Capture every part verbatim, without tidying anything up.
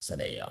Sadia.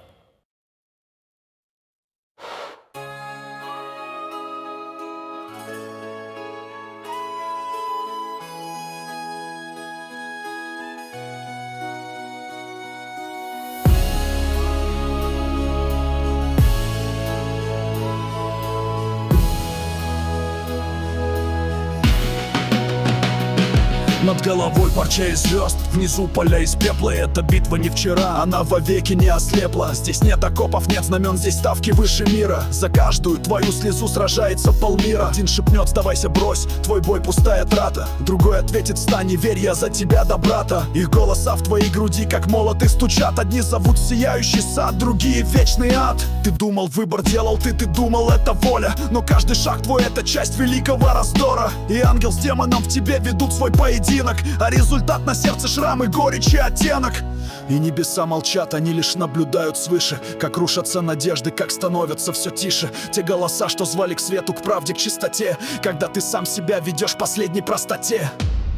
Над головой парча из звезд, внизу поля из пепла. И эта битва не вчера, она вовеки не ослепла. Здесь нет окопов, нет знамен, здесь ставки выше мира. За каждую твою слезу сражается полмира. Один шепнет: сдавайся, брось, твой бой пустая трата. Другой ответит: встань и верь, я за тебя да брата. Их голоса в твоей груди как молоты стучат. Одни зовут сияющий сад, другие вечный ад. Ты думал, выбор делал ты, ты думал, это воля. Но каждый шаг твой — это часть великого раздора. И ангел с демоном в тебе ведут свой поединок, а результат на сердце шрам и горечь и оттенок. И небеса молчат, они лишь наблюдают свыше, как рушатся надежды, как становятся все тише. Те голоса, что звали к свету, к правде, к чистоте, когда ты сам себя ведешь в последней простоте.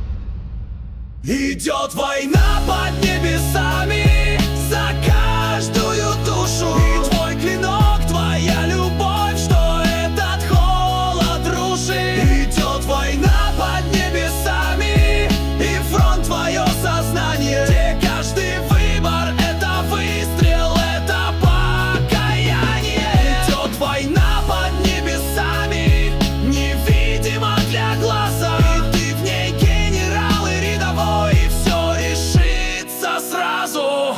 Идет война под небесами за каждую душу. И твой клинок, твоя любовь, что этот холод рушит. Идет война под небесами, и фронт твое сознание, где каждый выбор — это выстрел, это покаяние. Идет война под небесами, невидимо для глаза. И ты в ней генерал и рядовой, и все решится сразу.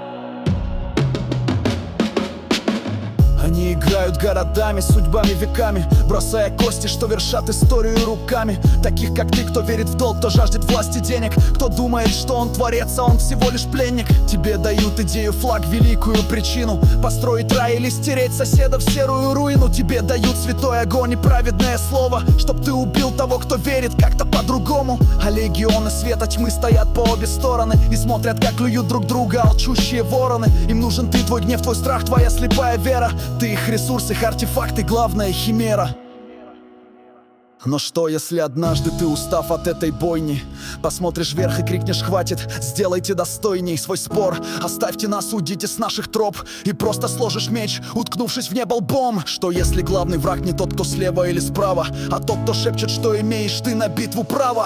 Они играют городами, судьбами, веками, бросая кости, что вершат историю руками. Таких как ты, кто верит в долг, кто жаждет власти денег, кто думает, что он творец, а он всего лишь пленник. Тебе дают идею, флаг, великую причину построить рай или стереть соседа в серую руину. Тебе дают святой огонь и праведное слово, чтоб ты убил того, кто верит как-то по-другому. А легионы света тьмы стоят по обе стороны и смотрят, как клюют друг друга алчущие вороны. Им нужен ты, твой гнев, твой страх, твоя слепая вера. Ты их ресурс, их артефакты, главная химера. Но что, если однажды ты, устав от этой бойни, посмотришь вверх и крикнешь: хватит, сделайте достойней свой спор, оставьте нас, уйдите с наших троп, и просто сложишь меч, уткнувшись в небо лбом? Что, если главный враг не тот, кто слева или справа, а тот, кто шепчет, что имеешь ты на битву право?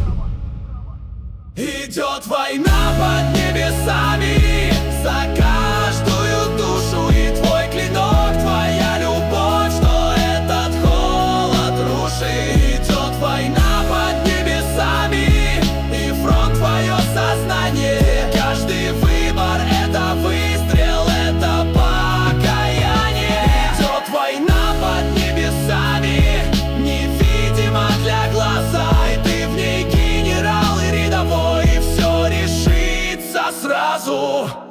Идет война под небесами за каждую душу, и твой клинок, твоя любовь, что этот холод рушит. Идет война под небесами, и фронт твое сознание, каждый выбор — это выстрел, это покаяние. Идет война под небесами, невидимо для глаза, и ты в ней генерал и рядовой, и все решится сразу.